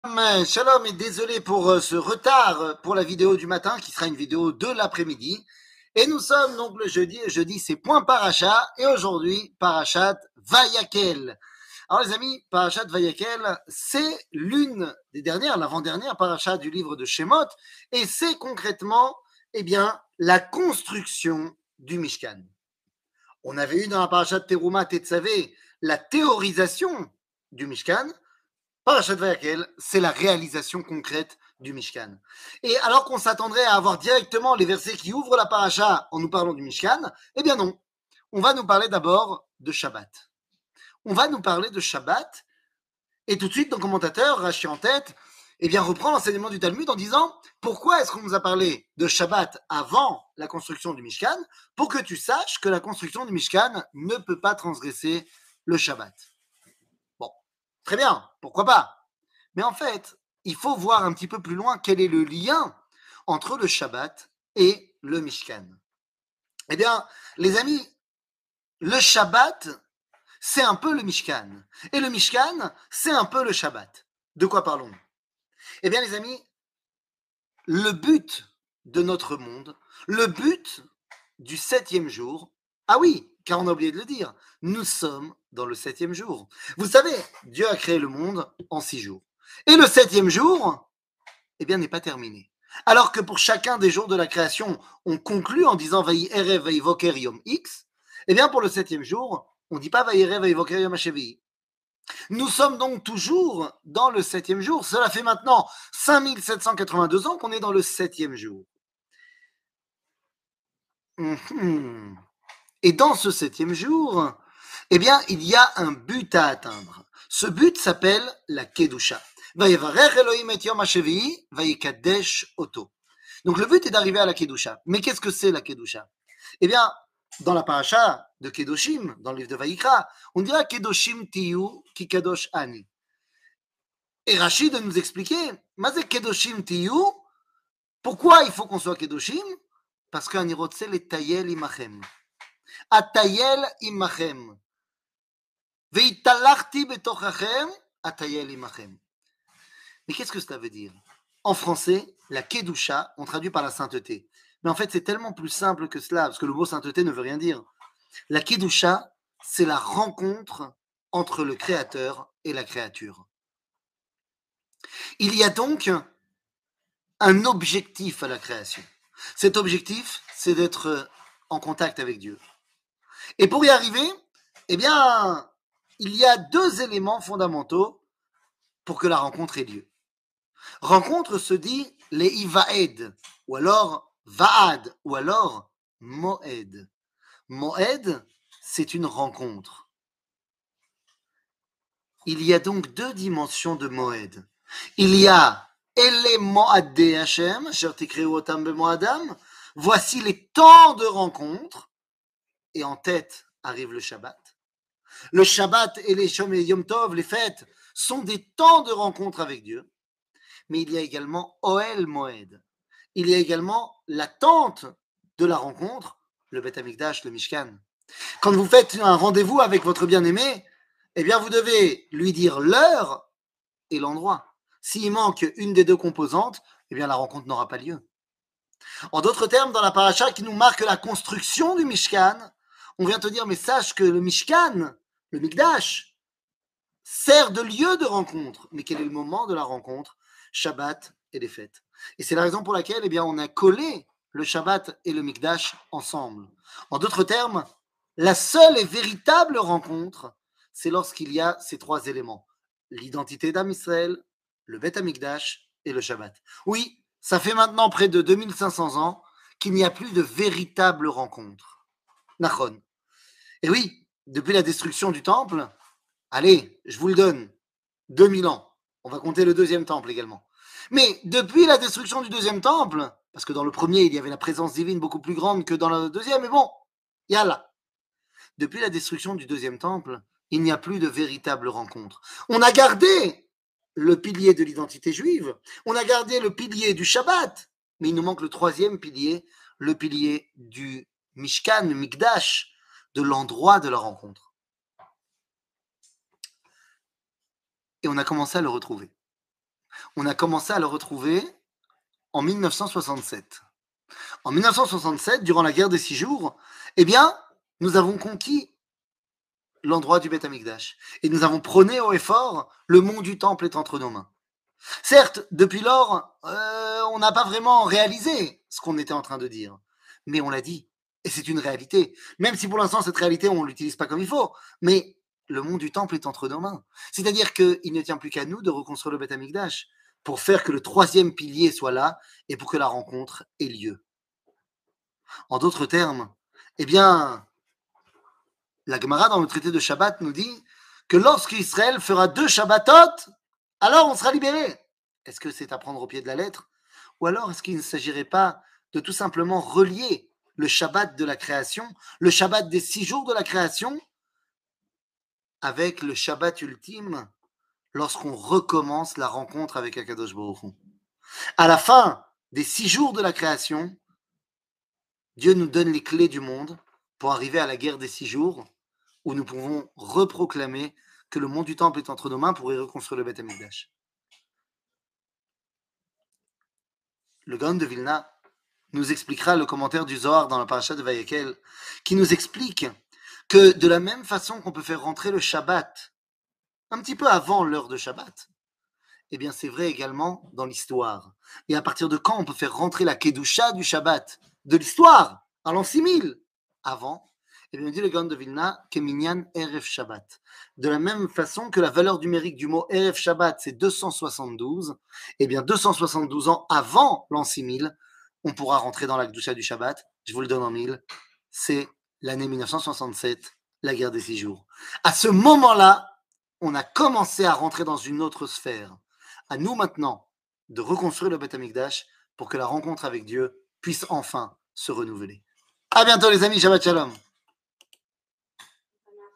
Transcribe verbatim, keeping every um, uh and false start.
Mais Shalom et désolé pour euh, ce retard euh, pour la vidéo du matin qui sera une vidéo de l'après-midi. Et nous sommes donc le jeudi, et jeudi c'est point paracha et aujourd'hui parachat Vayakel. Alors les amis, parachat Vayakel c'est l'une des dernières, l'avant-dernière parachat du livre de Shemot et c'est concrètement eh bien, la construction du Mishkan. On avait eu dans la parachat Teruma Tetzavé la théorisation du Mishkan. Parachat Vayakel, c'est la réalisation concrète du Mishkan. Et alors qu'on s'attendrait à avoir directement les versets qui ouvrent la paracha en nous parlant du Mishkan, eh bien non. On va nous parler d'abord de Shabbat. On va nous parler de Shabbat, et tout de suite, nos commentateurs, Rashi en tête, eh bien, reprend l'enseignement du Talmud en disant pourquoi est-ce qu'on nous a parlé de Shabbat avant la construction du Mishkan, pour que tu saches que la construction du Mishkan ne peut pas transgresser le Shabbat. Bon, très bien, pourquoi pas? Mais en fait, il faut voir un petit peu plus loin quel est le lien entre le Shabbat et le Mishkan. Eh bien, les amis, le Shabbat, c'est un peu le Mishkan. Et le Mishkan, c'est un peu le Shabbat. De quoi parlons-nous? Eh bien, les amis, le but de notre monde, le but du septième jour, ah oui, car on a oublié de le dire, nous sommes dans le septième jour. Vous savez, Dieu a créé le monde en six jours. Et le septième jour, eh bien, n'est pas terminé. Alors que pour chacun des jours de la création, on conclut en disant Vaï Erev Vaï Voker Yom X, eh bien, pour le septième jour, on ne dit pas Vaï Erev Vaï Voker Yom Hashevi. Nous sommes donc toujours dans le septième jour. Cela fait maintenant cinq mille sept cent quatre-vingt-deux ans qu'on est dans le septième jour. Mmh. Et dans ce septième jour, eh bien, il y a un but à atteindre. Ce but s'appelle la Kedusha. Donc le but est d'arriver à la Kedusha. Mais qu'est-ce que c'est la Kedusha? Eh bien, dans la paracha de Kedoshim, dans le livre de Vayikra, on dira Kedoshim tiyu ki kadosh ani. Et Rachid de nous expliquer, Mazé Kedoshim tiyu, pourquoi il faut qu'on soit Kedoshim? Parce qu'Ani rotse le tayel imachem. Atayel imachem. Veitalachti betochachem, atayel imachem. Mais qu'est-ce que cela veut dire? En français, la Kedusha, on traduit par la sainteté. Mais en fait, c'est tellement plus simple que cela, parce que le mot sainteté ne veut rien dire. La Kedusha, c'est la rencontre entre le Créateur et la créature. Il y a donc un objectif à la création. Cet objectif, c'est d'être en contact avec Dieu. Et pour y arriver, eh bien, il y a deux éléments fondamentaux pour que la rencontre ait lieu. Rencontre se dit les ivaed, ou alors vaad, ou alors moed. Moed, c'est une rencontre. Il y a donc deux dimensions de moed. Il y a ele moadé Hashem, shertikreu otam bemoadam. Voici les temps de rencontre, et en tête arrive le Shabbat. Le Shabbat et les Shom et Yom Tov, les fêtes, sont des temps de rencontre avec Dieu. Mais il y a également Oel Moed. Il y a également l'attente de la rencontre, le Beth Amikdash, le Mishkan. Quand vous faites un rendez-vous avec votre bien-aimé, eh bien vous devez lui dire l'heure et l'endroit. S'il manque une des deux composantes, eh bien la rencontre n'aura pas lieu. En d'autres termes, dans la paracha qui nous marque la construction du Mishkan, on vient te dire, mais sache que le Mishkan, le Mikdash, sert de lieu de rencontre. Mais quel est le moment de la rencontre? Shabbat et les fêtes. Et c'est la raison pour laquelle eh bien, on a collé le Shabbat et le Mikdash ensemble. En d'autres termes, la seule et véritable rencontre, c'est lorsqu'il y a ces trois éléments. L'identité d'Am Israël, le Beth Amikdash et le Shabbat. Oui, ça fait maintenant près de deux mille cinq cents ans qu'il n'y a plus de véritable rencontre. Nachon. Et oui, depuis la destruction du temple, allez, je vous le donne, deux mille ans. On va compter le deuxième temple également. Mais depuis la destruction du deuxième temple, parce que dans le premier, il y avait la présence divine beaucoup plus grande que dans le deuxième, mais bon, yallah. Depuis la destruction du deuxième temple, il n'y a plus de véritable rencontre. On a gardé le pilier de l'identité juive, on a gardé le pilier du Shabbat, mais il nous manque le troisième pilier, le pilier du Mishkan, le Mikdash, de l'endroit de la rencontre. Et on a commencé à le retrouver. on a commencé à le retrouver en mille neuf cent soixante-sept. En mille neuf cent soixante-sept, durant la guerre des six jours, eh bien, nous avons conquis l'endroit du Beth Amikdash. Et nous avons prôné haut et fort, le mont du temple est entre nos mains. Certes, depuis lors, euh, on n'a pas vraiment réalisé ce qu'on était en train de dire. Mais on l'a dit. Et c'est une réalité. Même si pour l'instant, cette réalité, on ne l'utilise pas comme il faut. Mais le mont du temple est entre nos mains. C'est-à-dire qu'il ne tient plus qu'à nous de reconstruire le Beth Amikdash pour faire que le troisième pilier soit là et pour que la rencontre ait lieu. En d'autres termes, eh bien, la Gemara dans le traité de Shabbat nous dit que lorsque Israël fera deux Shabbatot, alors on sera libéré. Est-ce que c'est à prendre au pied de la lettre? Ou alors est-ce qu'il ne s'agirait pas de tout simplement relier le Shabbat de la création, le Shabbat des six jours de la création, avec le Shabbat ultime lorsqu'on recommence la rencontre avec Akadosh Baruch Hu? À la fin des six jours de la création, Dieu nous donne les clés du monde pour arriver à la guerre des six jours, où nous pouvons reproclamer que le mont du temple est entre nos mains pour y reconstruire le Beth Amikdash. Le Gaon de Vilna nous expliquera le commentaire du Zohar dans la paracha de Vayekel, qui nous explique que de la même façon qu'on peut faire rentrer le Shabbat un petit peu avant l'heure de Shabbat, eh bien c'est vrai également dans l'histoire. Et à partir de quand on peut faire rentrer la Kedusha du Shabbat, de l'histoire, à l'an six mille, avant? Et bien, dit le Gaon de Vilna, Keminyan Erev Shabbat. De la même façon que la valeur numérique du mot Erev Shabbat, c'est deux cent soixante-douze, et bien deux cent soixante-douze ans avant l'an six mille, on pourra rentrer dans la Kedusha du Shabbat. Je vous le donne en mille. C'est l'année mille neuf cent soixante-sept, la guerre des six jours. À ce moment-là, on a commencé à rentrer dans une autre sphère. À nous maintenant de reconstruire le Beth Amikdash pour que la rencontre avec Dieu puisse enfin se renouveler. À bientôt les amis, Shabbat Shalom.